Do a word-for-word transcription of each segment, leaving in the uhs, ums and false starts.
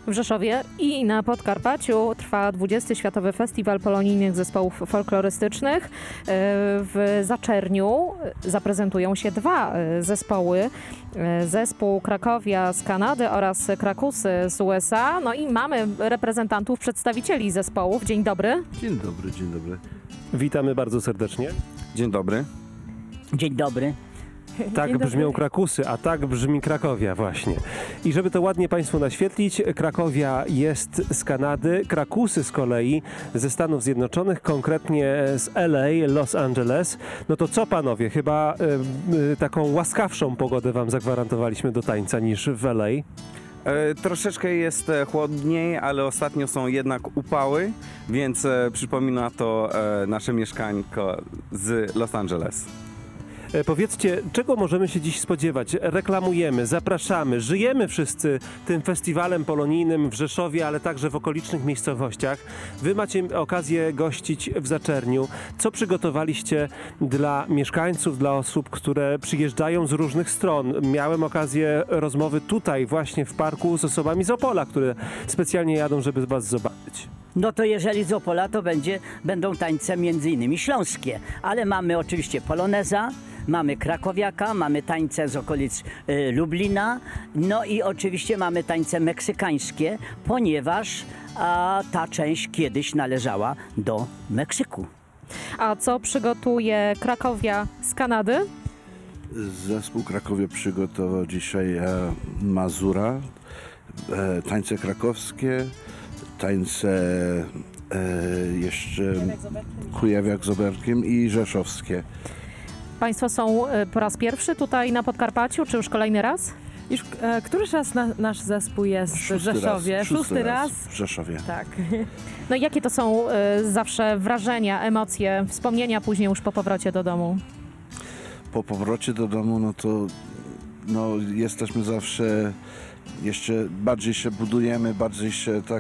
W Rzeszowie i na Podkarpaciu trwa dwudziesty Światowy Festiwal Polonijnych Zespołów Folklorystycznych. W Zaczerniu zaprezentują się dwa zespoły. Zespół Krakowia z Kanady oraz Krakusy z U S A. No i mamy reprezentantów, przedstawicieli zespołów. Dzień dobry. Dzień dobry, dzień dobry. Witamy bardzo serdecznie. Dzień dobry. Dzień dobry. Tak Dzień brzmią dobry. Krakusy, a tak brzmi Krakowia właśnie. I żeby to ładnie Państwu naświetlić, Krakowia jest z Kanady, Krakusy z kolei ze Stanów Zjednoczonych, konkretnie z L A, Los Angeles. No to co panowie, chyba y, y, taką łaskawszą pogodę wam zagwarantowaliśmy do tańca niż w L A? E, troszeczkę jest e, chłodniej, ale ostatnio są jednak upały, więc e, przypomina to e, nasze mieszkańko z Los Angeles. E, Powiedzcie, czego możemy się dziś spodziewać? Reklamujemy, zapraszamy, żyjemy wszyscy tym festiwalem polonijnym w Rzeszowie, ale także w okolicznych miejscowościach. Wy macie okazję gościć w Zaczerniu. Co przygotowaliście dla mieszkańców, dla osób, które przyjeżdżają z różnych stron? Miałem okazję rozmowy tutaj właśnie w parku z osobami z Opola, które specjalnie jadą, żeby was zobaczyć. No to jeżeli z Opola, to będzie, będą tańce między innymi śląskie, ale mamy oczywiście poloneza, mamy krakowiaka, mamy tańce z okolic y, Lublina, no i oczywiście mamy tańce meksykańskie, ponieważ a, ta część kiedyś należała do Meksyku. A co przygotuje Krakowia z Kanady? Zespół Krakowie przygotował dzisiaj e, Mazura, e, tańce krakowskie, tańce e, jeszcze Kujawiak z Oberkiem i rzeszowskie. Państwo są y, po raz pierwszy tutaj na Podkarpaciu, czy już kolejny raz? Już e, któryś raz na, nasz zespół jest w Szósty Rzeszowie? raz, Szósty raz? w Rzeszowie. Tak. No i jakie to są y, zawsze wrażenia, emocje, wspomnienia później już po powrocie do domu? Po powrocie do domu, no to no, jesteśmy zawsze, jeszcze bardziej się budujemy, bardziej się tak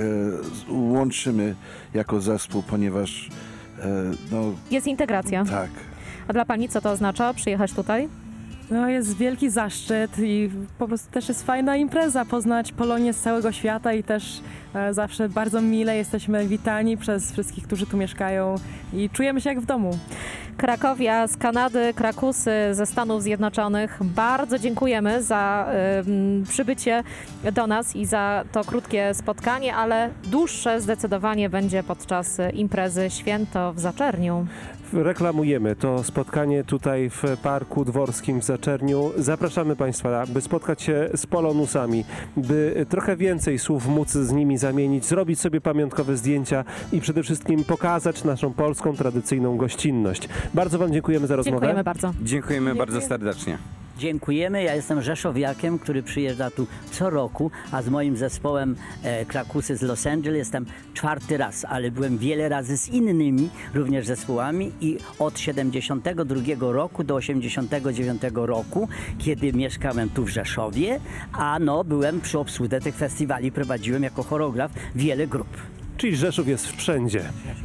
e, łączymy jako zespół, ponieważ e, no Jest integracja. tak. A dla Pani co to oznacza przyjechać tutaj? No jest wielki zaszczyt i po prostu też jest fajna impreza, poznać Polonię z całego świata i też e, zawsze bardzo mile jesteśmy witani przez wszystkich, którzy tu mieszkają i czujemy się jak w domu. Krakowia z Kanady, Krakusy ze Stanów Zjednoczonych. Bardzo dziękujemy za y, przybycie do nas i za to krótkie spotkanie, ale dłuższe zdecydowanie będzie podczas imprezy Święto w Zaczerniu. Reklamujemy to spotkanie tutaj w Parku Dworskim w Zaczerniu. Zapraszamy Państwa, by spotkać się z polonusami, by trochę więcej słów móc z nimi zamienić, zrobić sobie pamiątkowe zdjęcia i przede wszystkim pokazać naszą polską, tradycyjną gościnność. Bardzo Wam dziękujemy za rozmowę. Dziękujemy bardzo. Dziękujemy bardzo serdecznie. Dziękujemy. Ja jestem rzeszowiakiem, który przyjeżdża tu co roku, a z moim zespołem e, Krakusy z Los Angeles jestem czwarty raz, ale byłem wiele razy z innymi również zespołami i od siedemdziesiątego drugiego roku do osiemdziesiątego dziewiątego roku, kiedy mieszkałem tu w Rzeszowie, a no byłem przy obsłudze tych festiwali, prowadziłem jako choreograf wiele grup. Czyli Rzeszów jest wszędzie.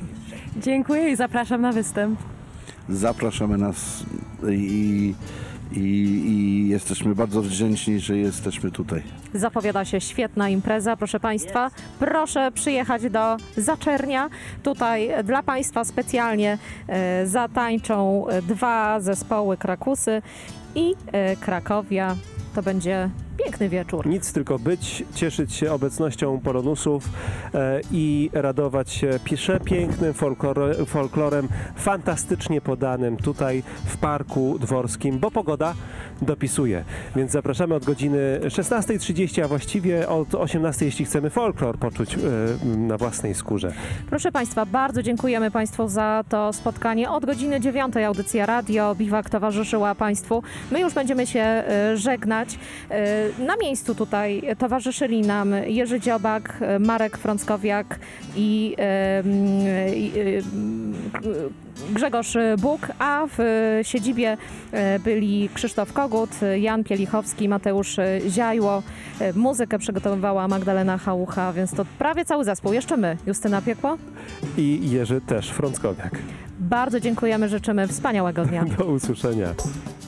Dziękuję i zapraszam na występ. Zapraszamy nas i, i, i jesteśmy bardzo wdzięczni, że jesteśmy tutaj. Zapowiada się świetna impreza, proszę Państwa. Proszę przyjechać do Zaczernia. Tutaj dla Państwa specjalnie e, zatańczą dwa zespoły Krakusy i e, Krakowia. To będzie piękny wieczór. Nic, tylko być, cieszyć się obecnością polonusów e, i radować się przepięknym folklor, folklorem, fantastycznie podanym tutaj w Parku Dworskim, bo pogoda dopisuje. Więc zapraszamy od godziny szesnastej trzydzieści, a właściwie od osiemnastej, jeśli chcemy folklor poczuć e, na własnej skórze. Proszę Państwa, bardzo dziękujemy Państwu za to spotkanie. Od godziny dziewiątej audycja Radio Biwak towarzyszyła Państwu. My już będziemy się e, żegnać. E, Na miejscu tutaj towarzyszyli nam Jerzy Dziobak, Marek Frąckowiak i, e, i e, Grzegorz Buk, a w siedzibie byli Krzysztof Kogut, Jan Pielichowski, Mateusz Ziajło. Muzykę przygotowywała Magdalena Chałucha, więc to prawie cały zespół. Jeszcze my, Justyna Piekło. I Jerzy też Frąckowiak. Bardzo dziękujemy, życzymy wspaniałego dnia. Do usłyszenia.